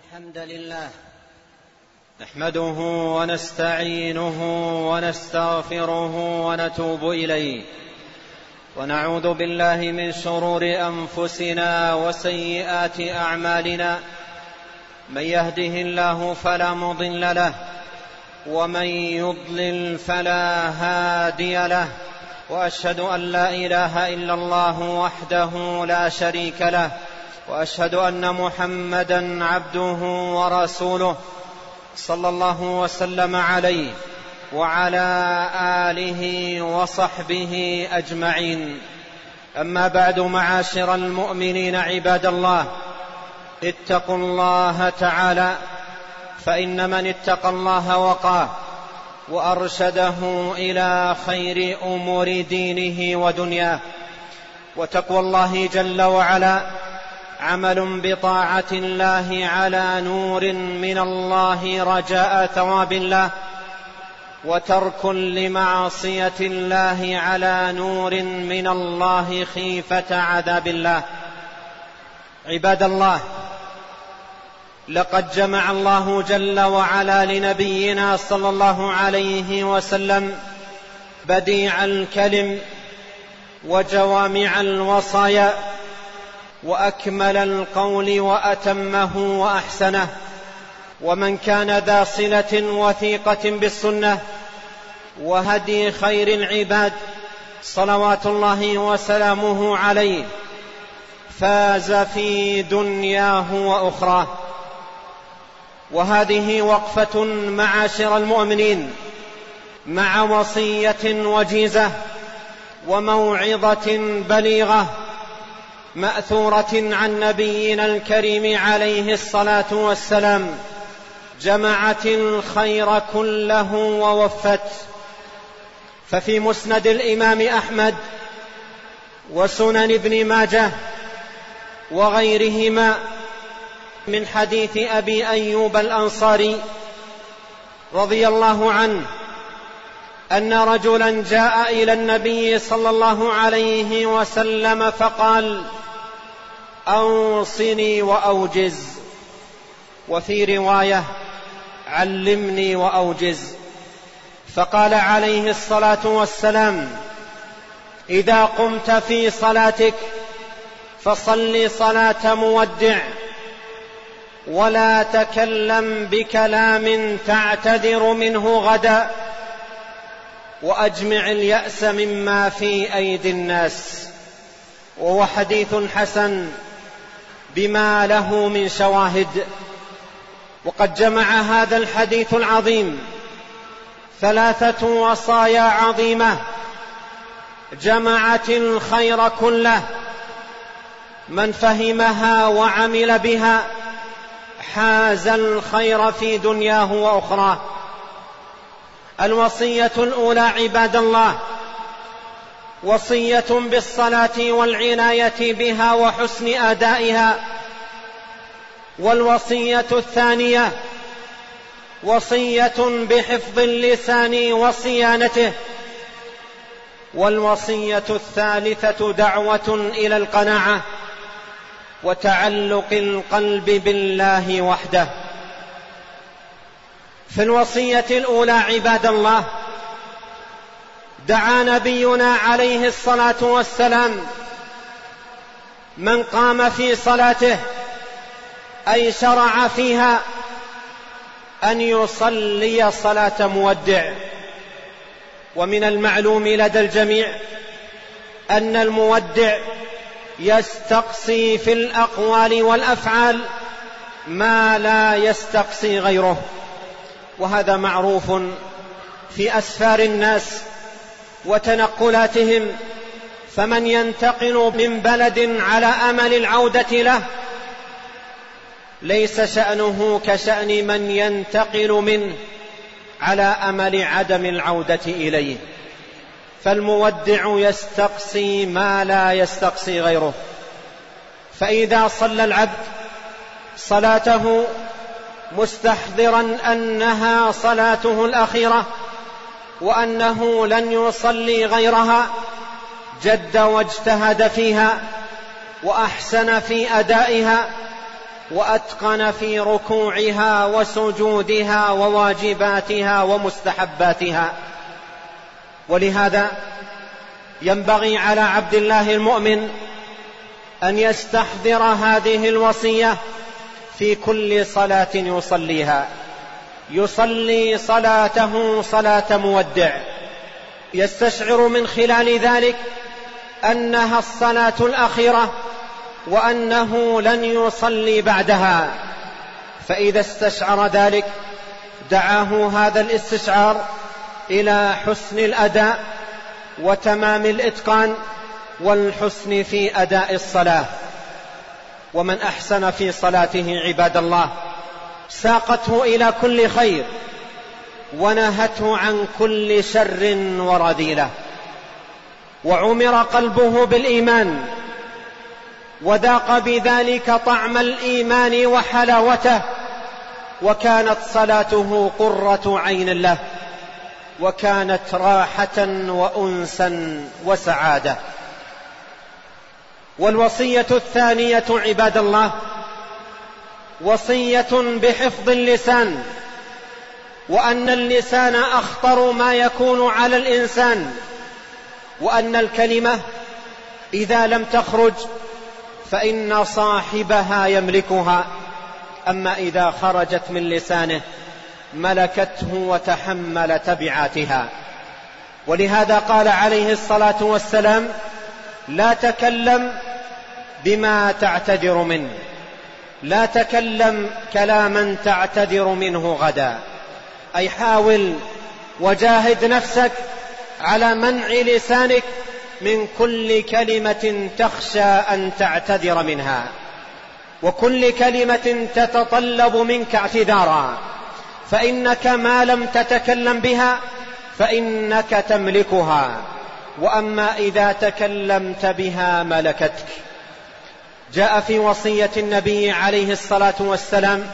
الحمد لله نحمده ونستعينه ونستغفره ونتوب إليه، ونعوذ بالله من شرور أنفسنا وسيئات أعمالنا. من يهده الله فلا مضل له، ومن يضلل فلا هادي له، وأشهد أن لا إله إلا الله وحده لا شريك له، وأشهد أن محمدا عبده ورسوله صلى الله وسلم عليه وعلى آله وصحبه أجمعين. أما بعد، معاشر المؤمنين عباد الله، اتقوا الله تعالى، فإن من اتقى الله وقاه وأرشده إلى خير أمور دينه ودنياه. وتقوى الله جل وعلا عمل بطاعة الله على نور من الله رجاء ثواب الله، وترك لمعصية الله على نور من الله خيفة عذاب الله. عباد الله، لقد جمع الله جل وعلا لنبينا صلى الله عليه وسلم بديع الكلم وجوامع الوصايا، وأكمل القول وأتمه وأحسنه. ومن كان ذا صلة وثيقة بالسنة وهدي خير العباد صلوات الله وسلامه عليه فاز في دنياه وأخراه. وهذه وقفة معاشر المؤمنين مع وصية وجيزة وموعظة بليغة مأثورة عن نبينا الكريم عليه الصلاة والسلام، جمعت الخير كله ووفت. ففي مسند الإمام أحمد وسنن ابن ماجه وغيرهما من حديث أبي أيوب الأنصاري رضي الله عنه أن رجلا جاء إلى النبي صلى الله عليه وسلم فقال: أوصني وأوجز، وفي رواية: علمني وأوجز. فقال عليه الصلاة والسلام: إذا قمت في صلاتك فصل صلاة مودع، ولا تكلم بكلام تعتذر منه غدا، وأجمع اليأس مما في أيدي الناس. وهو حديث حسن بما له من شواهد. وقد جمع هذا الحديث العظيم ثلاثة وصايا عظيمة جمعت الخير كله، من فهمها وعمل بها حاز الخير في دنياه وأخراه. الوصية الأولى عباد الله وصية بالصلاة والعناية بها وحسن أدائها. والوصية الثانية وصية بحفظ اللسان وصيانته. والوصية الثالثة دعوة إلى القناعة وتعلق القلب بالله وحده. في الوصية الأولى عباد الله، دعا نبينا عليه الصلاة والسلام من قام في صلاته أي شرع فيها أن يصلي صلاة مودع. ومن المعلوم لدى الجميع أن المودع يستقصي في الأقوال والأفعال ما لا يستقصي غيره، وهذا معروف في أسفار الناس وتنقلاتهم. فمن ينتقل من بلد على أمل العودة له ليس شأنه كشأن من ينتقل منه على أمل عدم العودة إليه. فالمودع يستقصي ما لا يستقصي غيره. فإذا صلى العبد صلاته مستحضرا أنها صلاته الأخيرة وأنه لن يصلي غيرها، جد واجتهد فيها وأحسن في أدائها، وأتقن في ركوعها وسجودها وواجباتها ومستحباتها. ولهذا ينبغي على عبد الله المؤمن أن يستحضر هذه الوصية في كل صلاة يصليها. يصلي صلاته صلاة مودع، يستشعر من خلال ذلك أنها الصلاة الأخيرة وأنه لن يصلي بعدها. فإذا استشعر ذلك دعاه هذا الاستشعار إلى حسن الأداء وتمام الإتقان والحسن في أداء الصلاة. ومن أحسن في صلاته عباد الله ساقته إلى كل خير ونهته عن كل شر ورذيلة، وعمر قلبه بالإيمان وذاق بذلك طعم الإيمان وحلاوته، وكانت صلاته قرة عين له، وكانت راحة وأنسا وسعادة. والوصية الثانية عباد الله وصية بحفظ اللسان، وأن اللسان أخطر ما يكون على الإنسان، وأن الكلمة إذا لم تخرج فإن صاحبها يملكها، أما إذا خرجت من لسانه ملكته وتحمل تبعاتها. ولهذا قال عليه الصلاة والسلام: لا تكلم بما تعتذر منه، لا تكلم كلاما تعتذر منه غدا. أي حاول وجاهد نفسك على منع لسانك من كل كلمة تخشى أن تعتذر منها، وكل كلمة تتطلب منك اعتذارا، فإنك ما لم تتكلم بها فإنك تملكها، وأما إذا تكلمت بها ملكتك. جاء في وصية النبي عليه الصلاة والسلام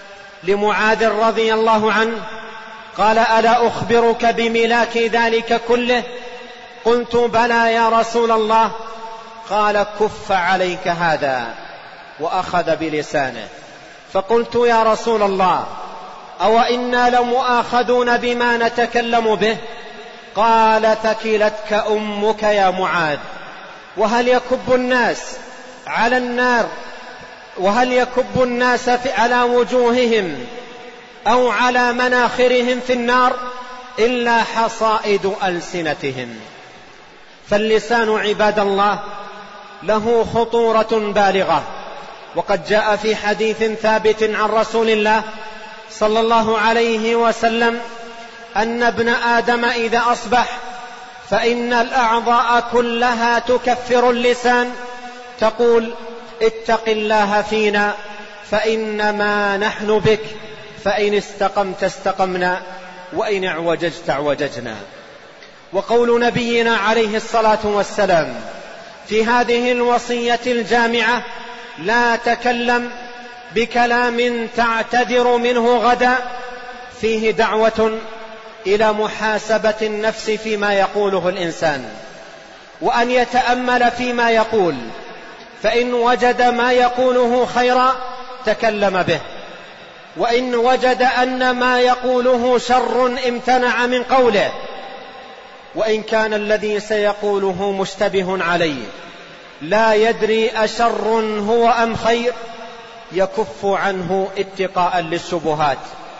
لمعاذ رضي الله عنه قال: ألا أخبرك بملاك ذلك كله؟ قلت: بلى يا رسول الله. قال: كف عليك هذا، وأخذ بلسانه. فقلت: يا رسول الله، أو إنا لمؤاخذون بما نتكلم به؟ قال: ثكلتك أمك يا معاذ. وهل يكب الناس على النار، وهل يكب الناس على وجوههم أو على مناخرهم في النار إلا حصائد ألسنتهم؟ فاللسان عباد الله له خطورة بالغة، وقد جاء في حديث ثابت عن رسول الله صلى الله عليه وسلم أن ابن آدم إذا أصبح فإن الأعضاء كلها تكفر اللسان، تقول: اتق الله فينا فإنما نحن بك، فإن استقمت استقمنا وإن اعوججت اعوججنا. وقول نبينا عليه الصلاة والسلام في هذه الوصية الجامعة: لا تكلم بكلام تعتذر منه غدا، فيه دعوة إلى محاسبة النفس فيما يقوله الإنسان، وأن يتأمل فيما يقول، فإن وجد ما يقوله خيرا تكلم به، وإن وجد أن ما يقوله شر امتنع من قوله، وإن كان الذي سيقوله مشتبه عليه لا يدري أشر هو أم خير يكف عنه اتقاء للشبهات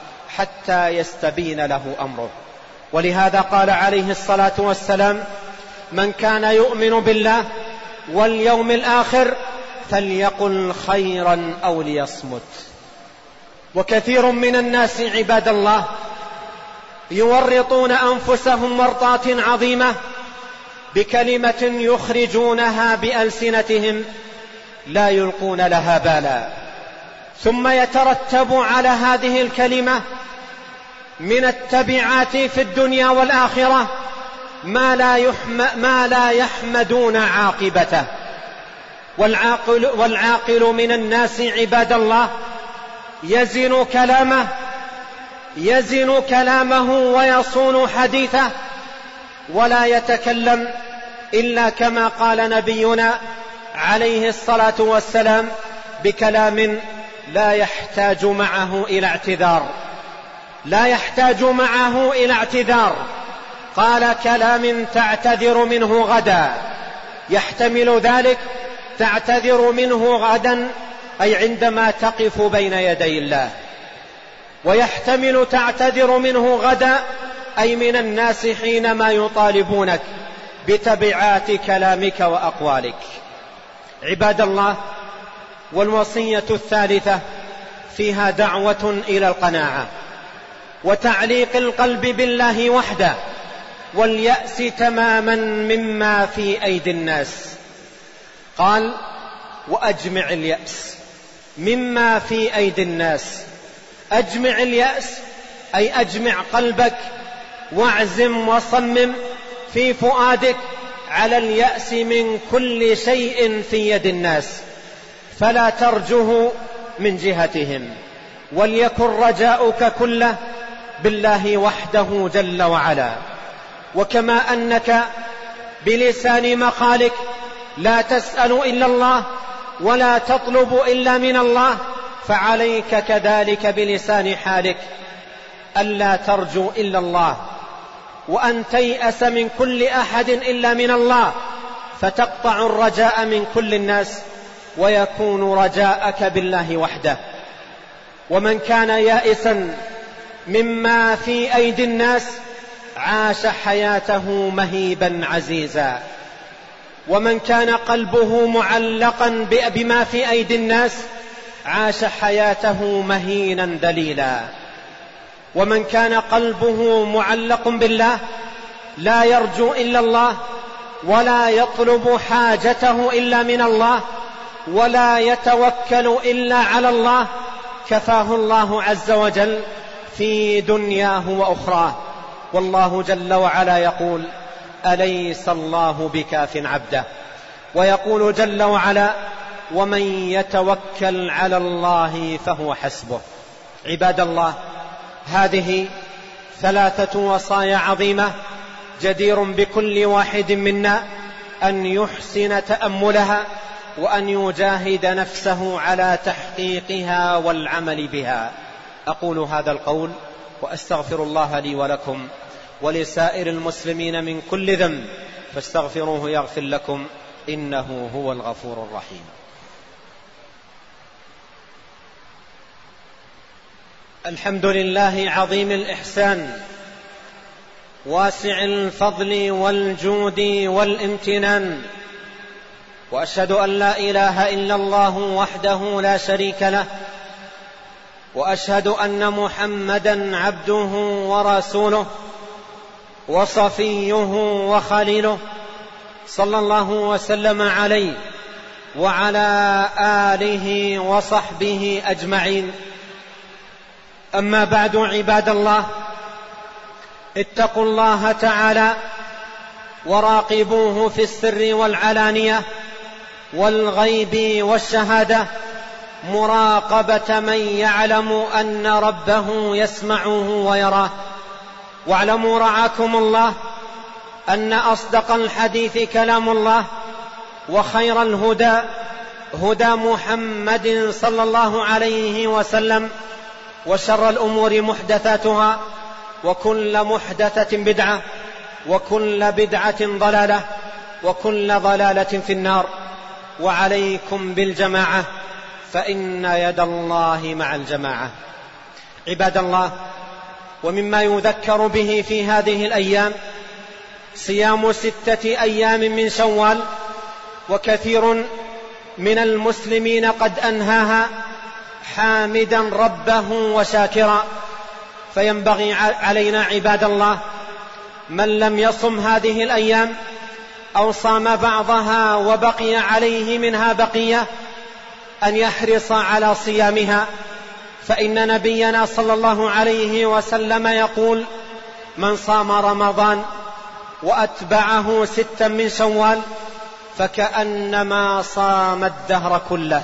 حتى يستبين له أمره. ولهذا قال عليه الصلاة والسلام: من كان يؤمن بالله واليوم الآخر فليقل خيرا أو ليصمت. وكثير من الناس عباد الله يورطون أنفسهم ورطات عظيمة بكلمة يخرجونها بألسنتهم لا يلقون لها بالا، ثم يترتب على هذه الكلمة من التبعات في الدنيا والآخرة ما لا يحمدون عاقبته. والعاقل من الناس عباد الله يزن كلامه ويصون حديثه، ولا يتكلم إلا كما قال نبينا عليه الصلاة والسلام: بكلام لا يحتاج معه إلى اعتذار. قال كلام تعتذر منه غدا، يحتمل ذلك تعتذر منه غدا أي عندما تقف بين يدي الله، ويحتمل تعتذر منه غدا أي من الناس حينما يطالبونك بتبعات كلامك وأقوالك. عباد الله، والوصية الثالثة فيها دعوة إلى القناعة وتعليق القلب بالله وحده واليأس تماما مما في أيدي الناس. قال وأجمع اليأس مما في أيدي الناس. أجمع اليأس أي أجمع قلبك واعزم وصمم في فؤادك على اليأس من كل شيء في يد الناس، فلا ترجه من جهتهم، وليكن رجاؤك كله بالله وحده جل وعلا. وكما أنك بلسان مقالك لا تسأل إلا الله ولا تطلب إلا من الله، فعليك كذلك بلسان حالك ألا ترجو إلا الله، وأن تيأس من كل أحد إلا من الله، فتقطع الرجاء من كل الناس ويكون رجاءك بالله وحده. ومن كان يائسا مما في أيدي الناس عاش حياته مهيبا عزيزا، ومن كان قلبه معلقا بما في أيدي الناس عاش حياته مهينا دليلا. ومن كان قلبه معلق بالله لا يرجو إلا الله ولا يطلب حاجته إلا من الله ولا يتوكل إلا على الله، كفاه الله عز وجل في دنياه وأخراه. والله جل وعلا يقول أليس الله بكاف عبده، ويقول جل وعلا ومن يتوكل على الله فهو حسبه. عباد الله، هذه 3 وصايا عظيمة جدير بكل واحد منا أن يحسن تأملها وأن يجاهد نفسه على تحقيقها والعمل بها. أقول هذا القول وأستغفر الله لي ولكم ولسائر المسلمين من كل ذنب، فاستغفروه يغفر لكم إنه هو الغفور الرحيم. الحمد لله عظيم الإحسان واسع الفضل والجود والامتنان، وأشهد أن لا إله إلا الله وحده لا شريك له، وأشهد أن محمدا عبده ورسوله وصفيه وخليله، صلى الله وسلم عليه وعلى آله وصحبه أجمعين. أما بعد، عباد الله، اتقوا الله تعالى وراقبوه في السر والعلانية والغيب والشهادة مراقبة من يعلم أن ربه يسمعه ويراه. واعلموا رعاكم الله أن أصدق الحديث كلام الله، وخير الهدى هدى محمد صلى الله عليه وسلم، وشر الأمور محدثاتها، وكل محدثة بدعة، وكل بدعة ضلالة، وكل ضلالة في النار. وعليكم بالجماعة فإن يد الله مع الجماعة. عباد الله، ومما يذكر به في هذه الأيام صيام 6 أيام من شوال، وكثير من المسلمين قد أنهاها حامدا ربه وشاكرا. فينبغي علينا عباد الله من لم يصم هذه الأيام أو صام بعضها وبقي عليه منها بقية أن يحرص على صيامها، فإن نبينا صلى الله عليه وسلم يقول من صام رمضان وأتبعه 6 من شوال فكأنما صام الدهر كله.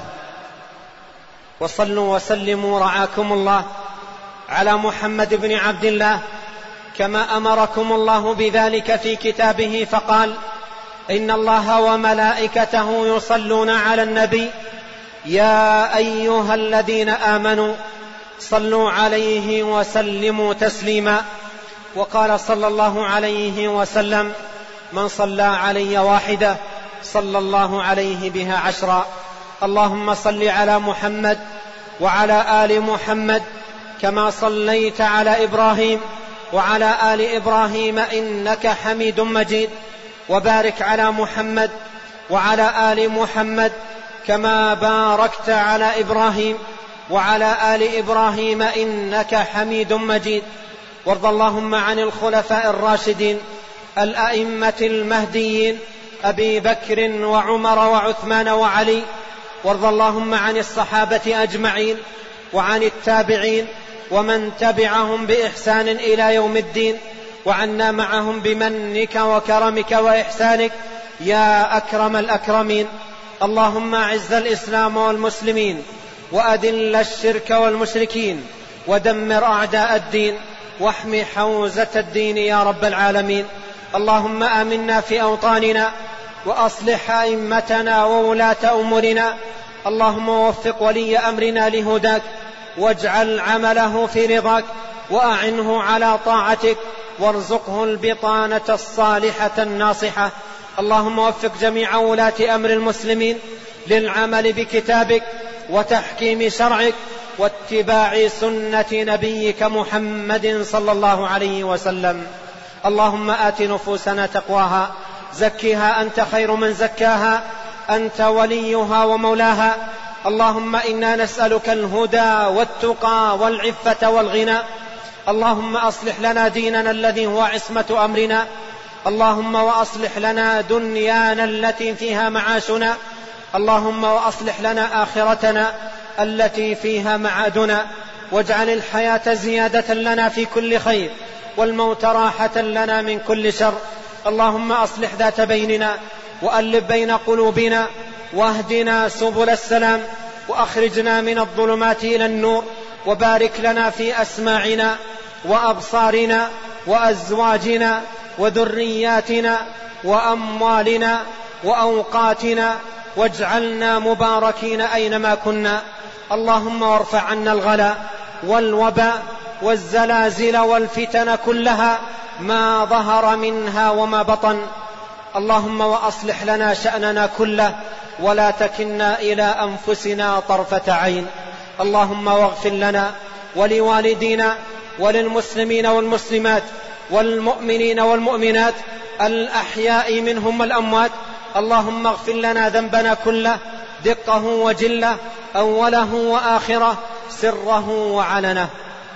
وصلوا وسلموا رعاكم الله على محمد بن عبد الله كما أمركم الله بذلك في كتابه، فقال إن الله وملائكته يصلون على النبي يا أيها الذين آمنوا صلوا عليه وسلموا تسليما. وقال صلى الله عليه وسلم: من صلى علي واحدة صلى الله عليه بها 10. اللهم صل على محمد وعلى آل محمد كما صليت على إبراهيم وعلى آل إبراهيم إنك حميد مجيد، وبارك على محمد وعلى آل محمد كما باركت على إبراهيم وعلى آل إبراهيم إنك حميد مجيد. وارض اللهم عن الخلفاء الراشدين الأئمة المهديين أبي بكر وعمر وعثمان وعلي. وارض اللهم عن الصحابة أجمعين وعن التابعين ومن تبعهم بإحسان إلى يوم الدين، وعنا معهم بمنك وكرمك وإحسانك يا أكرم الأكرمين. اللهم أعز الإسلام والمسلمين وأذل الشرك والمشركين ودمر أعداء الدين واحم حوزة الدين يا رب العالمين. اللهم آمنا في أوطاننا وأصلح أئمتنا وولاة أمورنا. اللهم وفق ولي أمرنا لهداك واجعل عمله في رضاك، وأعنه على طاعتك، وارزقه البطانة الصالحة الناصحة. اللهم وفق جميع ولاة أمر المسلمين للعمل بكتابك وتحكيم شرعك واتباع سنة نبيك محمد صلى الله عليه وسلم. اللهم آت نفوسنا تقواها، زكها أنت خير من زكاها، أنت وليها ومولاها. اللهم إنا نسألك الهدى والتقى والعفة والغنى. اللهم أصلح لنا ديننا الذي هو عصمة أمرنا. اللهم وأصلح لنا دنيانا التي فيها معاشنا. اللهم وأصلح لنا آخرتنا التي فيها معادنا. واجعل الحياة زيادة لنا في كل خير والموت راحة لنا من كل شر. اللهم أصلح ذات بيننا وألف بين قلوبنا واهدنا سبل السلام وأخرجنا من الظلمات إلى النور. وبارك لنا في أسماعنا وأبصارنا وأزواجنا وذرياتنا وأموالنا وأوقاتنا، واجعلنا مباركين أينما كنا. اللهم وارفع عنا الغلاء والوباء والزلازل والفتن كلها ما ظهر منها وما بطن. اللهم وأصلح لنا شأننا كله ولا تكلنا إلى أنفسنا طرفة عين. اللهم واغفر لنا ولوالدينا وللمسلمين والمسلمات والمؤمنين والمؤمنات الأحياء منهم والأموات. اللهم اغفر لنا ذنبنا كله دقه وجله، أوله وآخره، سره وعلنه.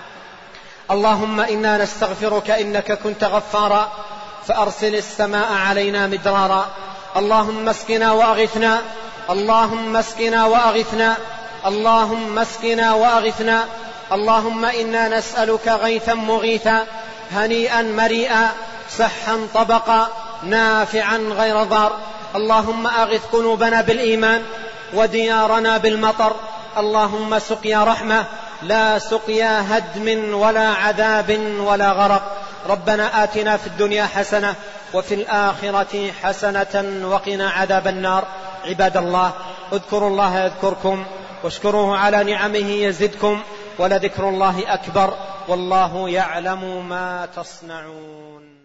اللهم إنا نستغفرك إنك كنت غفارا فأرسل السماء علينا مدرارا. اللهم اسقنا وأغثنا، اللهم اسقنا وأغثنا، اللهم اسقنا وأغثنا. اللهم إنا نسألك غيثا مغيثا هنيئا مريئا سحا طبقا نافعا غير ضار. اللهم أغث قلوبنا بالإيمان وديارنا بالمطر. اللهم سقيا رحمة لا سقيا هدم ولا عذاب ولا غرق. ربنا آتنا في الدنيا حسنة وفي الآخرة حسنة وقنا عذاب النار. عباد الله، اذكروا الله يذكركم واشكروه على نعمه يزدكم، ولذكر الله أكبر والله يعلم ما تصنعون.